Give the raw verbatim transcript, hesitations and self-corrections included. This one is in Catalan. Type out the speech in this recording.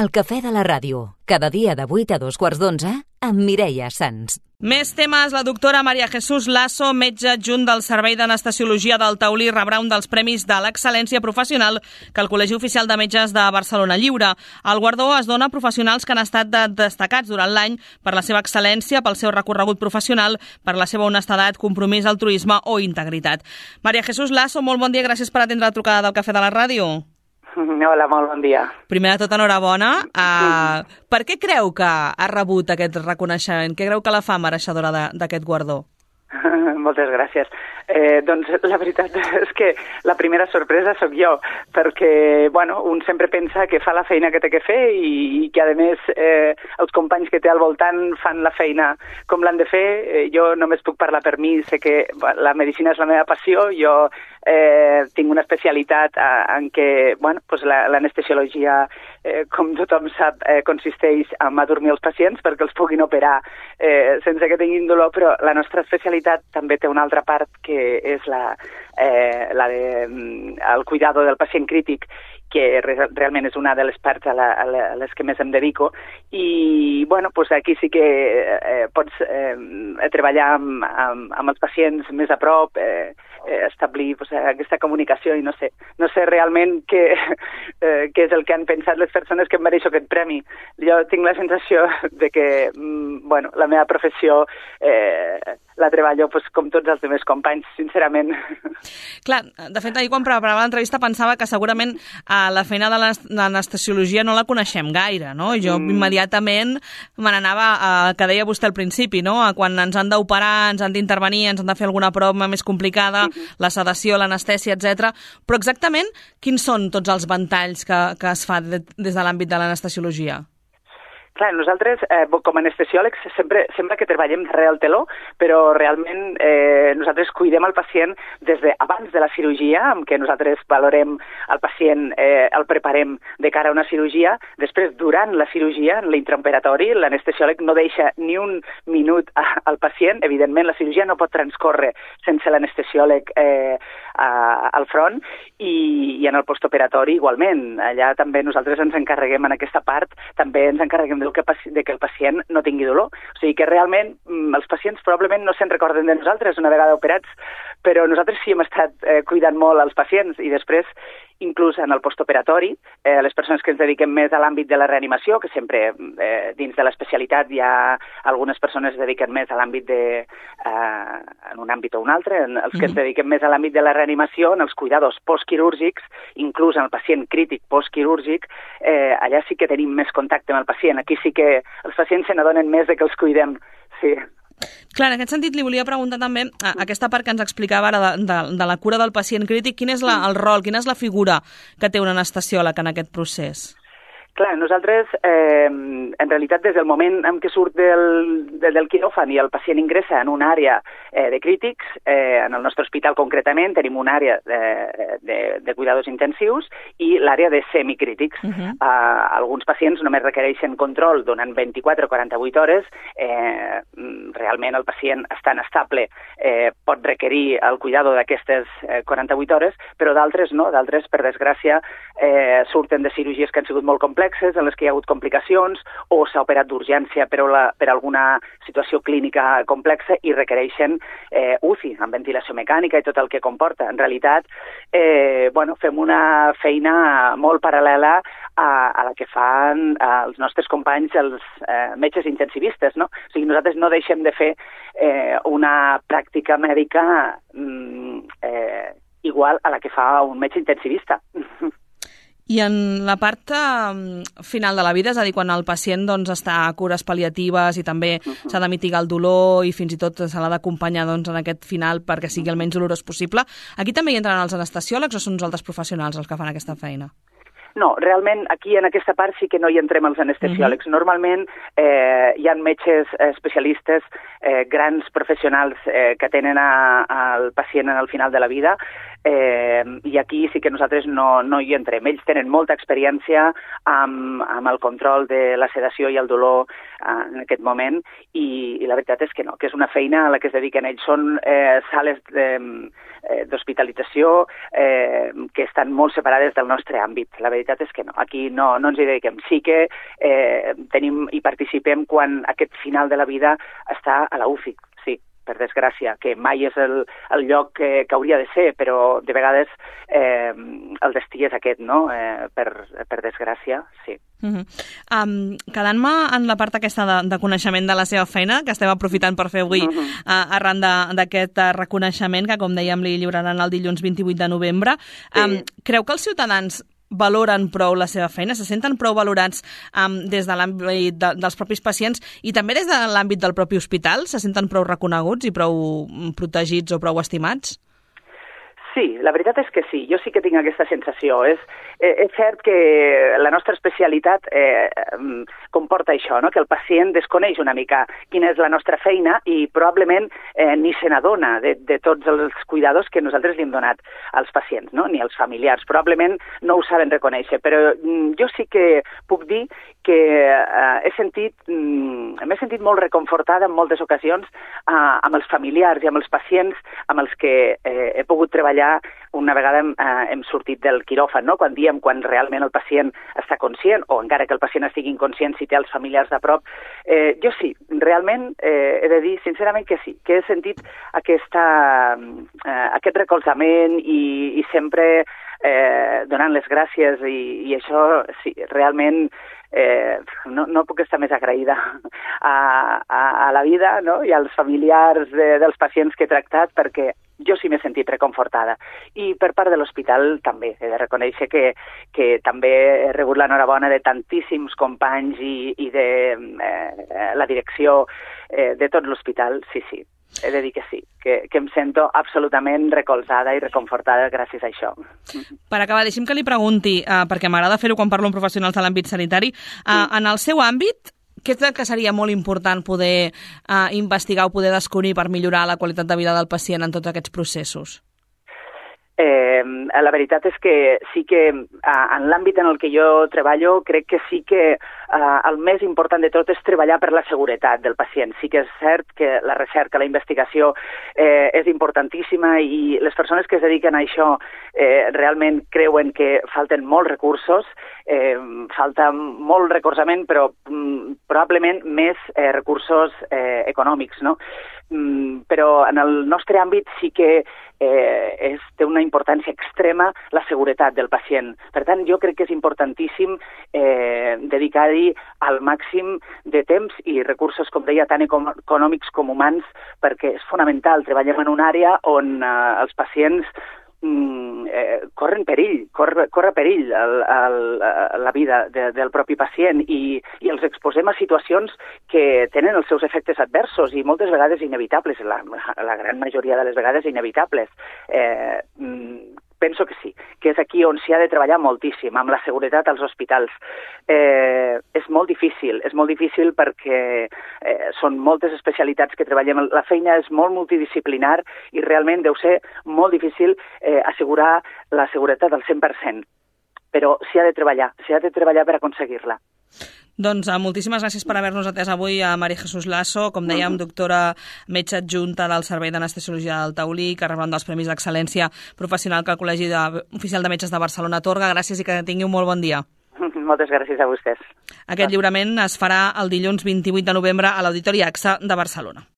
El cafè de la ràdio, cada dia de vuit a dos quarts d'onze, amb Mireia Sans. Més temes. La doctora María Jesús Lasso, metge adjunt del Servei d'Anestesiologia del Taulí, rebrà un dels premis de l'excel·lència professional que el Col·legi Oficial de Metges de Barcelona lliura. El guardó es dona a professionals que han estat de destacats durant l'any per la seva excel·lència, pel seu recorregut professional, per la seva honestedat, compromís, altruisme o integritat. María Jesús Lasso, molt bon dia, gràcies per atendre la trucada del Cafè de la Ràdio. Hola, molt bon dia. Primer de tot, enhorabona. Uh, per què creu que ha rebut aquest reconeixement? Què creu que la fa mereixedora d'aquest guardó? Moltes gràcies. Eh, doncs la veritat és que la primera sorpresa sóc jo, perquè bueno, un sempre pensa que fa la feina que té que fer i, i que, a més, eh, els companys que té al voltant fan la feina com l'han de fer. Eh, jo només puc parlar per mi, sé que la medicina és la meva passió, jo eh, tinc una especialitat en què bueno, pues l'anestesiologia, eh, com tothom sap, eh, consisteix en adormir els pacients perquè els puguin operar eh, sense que tinguin dolor, però la nostra especialitat també té una altra part que és la, eh, la de, el cuidado del pacient crític, que re, realment és una de les parts a, la, a les que més em dedico. I bueno, pues aquí sí que eh, pots eh, treballar amb, amb, amb els pacients més a prop, eh, establir pues, aquesta comunicació i no sé, no sé realment què, eh, què és el que han pensat les persones que em mereixo aquest premi. Jo tinc la sensació de que mm, bueno, la meva professió eh, la treballo pues, com tots els meus companys, sincerament. Clar, de fet, ahir quan preparava l'entrevista pensava que segurament eh, la feina de l'anestesiologia no la coneixem gaire, no? Jo mm. immediatament me n'anava al que deia vostè al principi, no? A quan ens han d'operar, ens han d'intervenir, ens han de fer alguna prova més complicada, mm-hmm. la sedació, l'anestèsia, etcètera. Però exactament quins són tots els ventalls que, que es fa de, des de l'àmbit de l'anestesiologia? Clar, nosaltres, eh, com a anestesiòlegs, sempre sembla que treballem darrere el teló, però realment eh, nosaltres cuidem el pacient des d'abans de la cirurgia, amb què nosaltres valorem el pacient, eh, el preparem de cara a una cirurgia. Després, durant la cirurgia, en l'intraoperatori, l'anestesiòleg no deixa ni un minut al pacient. Evidentment, la cirurgia no pot transcórrer sense l'anestesiòleg eh, a, al front, i, i en el postoperatori igualment. Allà també nosaltres ens encarreguem en aquesta part, també ens encarreguem del que, de que el pacient no tingui dolor. O sigui que realment els pacients probablement no se'n recorden de nosaltres una vegada operats, però nosaltres sí hem estat eh, cuidant molt als pacients, i després, inclús en el postoperatori, eh, les persones que ens dediquem més a l'àmbit de la reanimació, que sempre eh, dins de l'especialitat hi ha algunes persones que es dediquen més a l'àmbit de, eh, en un àmbit o un altre, en els que ens dediquem més a l'àmbit de la reanimació, en els cuidados postquirúrgics, inclús en el pacient crític postquirúrgic, eh, allà sí que tenim més contacte amb el pacient. Aquí sí que els pacients se n'adonen més de que els cuidem, sí. Clar, en aquest sentit li volia preguntar també a aquesta part que ens explicava ara de, de, de la cura del pacient crític, quin és la, el rol, quina és la figura que té un anestesiòleg en aquest procés? Clar, nosaltres, eh, en realitat, des del moment en què surt del, del quiròfan i el pacient ingressa en una àrea eh, de crítics, eh, en el nostre hospital concretament tenim una àrea de, de, de cuidados intensius i l'àrea de semicrítics. Uh-huh. eh, alguns pacients només requereixen control durant vint-i-quatre o quaranta-vuit hores. Eh, realment el pacient estant estable eh, pot requerir el cuidado d'aquestes eh, quaranta-vuit hores, però d'altres no, d'altres, per desgràcia, eh, surten de cirurgies que han sigut molt complexes, en les que hi ha hagut complicacions, o s'ha operat d'urgència per, la, per alguna situació clínica complexa i requereixen eh, U C I, amb ventilació mecànica i tot el que comporta. En realitat, eh, bueno, fem una feina molt paral·lela a, a la que fan els nostres companys, els eh, metges intensivistes, no? O sigui, nosaltres no deixem de fer eh, una pràctica mèdica mm, eh, igual a la que fa un metge intensivista. I en la part eh, final de la vida, és a dir, quan el pacient doncs, està a cures pal·liatives i també uh-huh. s'ha de mitigar el dolor i fins i tot se l'ha d'acompanyar doncs, en aquest final perquè sigui el menys dolorós possible, aquí també hi entren els anestesiòlegs o són uns altres professionals els que fan aquesta feina? No, realment aquí en aquesta part sí que no hi entrem els anestesiòlegs. Uh-huh. Normalment eh, hi ha metges especialistes, eh, grans professionals eh, que tenen al pacient al final de la vida, eh, i aquí sí que nosaltres no, no hi entrem. Ells tenen molta experiència amb, amb el control de la sedació i el dolor eh, en aquest moment, i, i la veritat és que no, que és una feina a la que es dediquen ells. Són eh, sales d'hospitalització eh, que estan molt separades del nostre àmbit. La veritat és que no, aquí no, no ens hi dediquem. Sí que eh, tenim i participem quan aquest final de la vida està a la U C I, sí, per desgràcia, que mai és el, el lloc que, que hauria de ser, però de vegades eh, el destí és aquest, no? Eh, per, per desgràcia, sí. Uh-huh. Um, quedant-me en la part aquesta de, de coneixement de la seva feina, que estem aprofitant per fer avui uh-huh. uh, arran d'aquest uh, reconeixement, que com dèiem li lliuraran el dilluns vint-i-vuit de novembre, um, sí. Creu que els ciutadans valoren prou la seva feina, se senten prou valorats um, des de l'àmbit de, dels propis pacients i també des de l'àmbit del propi hospital? Se senten prou reconeguts i prou protegits o prou estimats? Sí, la veritat és que sí, jo sí que tinc aquesta sensació. És, és cert que la nostra especialitat eh, comporta això, no? Que el pacient desconeix una mica quina és la nostra feina i probablement eh, ni se n'adona de, de tots els cuidadors que nosaltres li hem donat als pacients, no? Ni als familiars. Probablement no ho saben reconèixer, però mm, jo sí que puc dir que eh, he sentit, mm, m'he sentit molt reconfortada en moltes ocasions eh, amb els familiars i amb els pacients amb els que eh, he pogut treballar una vegada hem, eh, hem sortit del quiròfan, no? Quan diem, quan realment el pacient està conscient, o encara que el pacient estigui inconscient si té els familiars de prop. Eh, jo sí, realment eh, he de dir sincerament que sí, que he sentit aquesta, eh, aquest recolzament i, i sempre eh, donant les gràcies i, i això sí, realment Eh, no, no puc estar més agraïda a, a, a la vida, no? I als familiars de, dels pacients que he tractat, perquè jo sí m'he sentit reconfortada. I per part de l'hospital també, he de reconèixer que, que també he rebut l'enhorabona de tantíssims companys i, i de eh, la direcció eh, de tot l'hospital, sí, sí. He de dir que sí, que, que em sento absolutament recolzada i reconfortada gràcies a això. Per acabar, deixi'm que li pregunti, uh, perquè m'agrada fer-ho quan parlo amb professionals de l'àmbit sanitari, uh, sí. En el seu àmbit, què és el que seria molt important poder uh, investigar o poder descobrir per millorar la qualitat de vida del pacient en tots aquests processos? Eh, la veritat és que sí que eh, en l'àmbit en el que jo treballo crec que sí que eh, el més important de tot és treballar per la seguretat del pacient. Sí que és cert que la recerca, la investigació eh, és importantíssima i les persones que es dediquen a això eh, realment creuen que falten molts recursos, eh, falta molt recolzament, però mm, probablement més eh, recursos eh, econòmics, no? Mm, però en el nostre àmbit sí que eh, és, té una importància extrema la seguretat del pacient. Per tant, jo crec que és importantíssim eh, dedicar-hi al màxim de temps i recursos, com deia, tant econòmics com humans, perquè és fonamental. Treballem en una àrea on eh, els pacients mm, eh, corren perill, corre, corre perill el, el, la vida de, del propi pacient i, i els exposem a situacions que tenen els seus efectes adversos i moltes vegades inevitables, la, la gran majoria de les vegades inevitables. Eh, penso que sí, que és aquí on s'hi ha de treballar moltíssim, amb la seguretat als hospitals. Eh, és molt difícil, és molt difícil perquè eh, són moltes especialitats que treballem. La feina és molt multidisciplinar i realment deu ser molt difícil eh, assegurar la seguretat al cent per cent. Però s'hi ha de treballar, s'hi ha de treballar per aconseguir-la. Doncs uh, moltíssimes gràcies per haver-nos atès avui a María Jesús Lasso, com dèiem, doctora metge adjunta del Servei d'Anestesiologia del Taulí, que reben dels Premis d'Excel·lència Professional que el Col·legi de, Oficial de Metges de Barcelona atorga. Gràcies i que tingui un molt bon dia. Moltes gràcies a vostès. Aquest lliurament es farà el dilluns vint-i-vuit de novembre a l'Auditori AXA de Barcelona.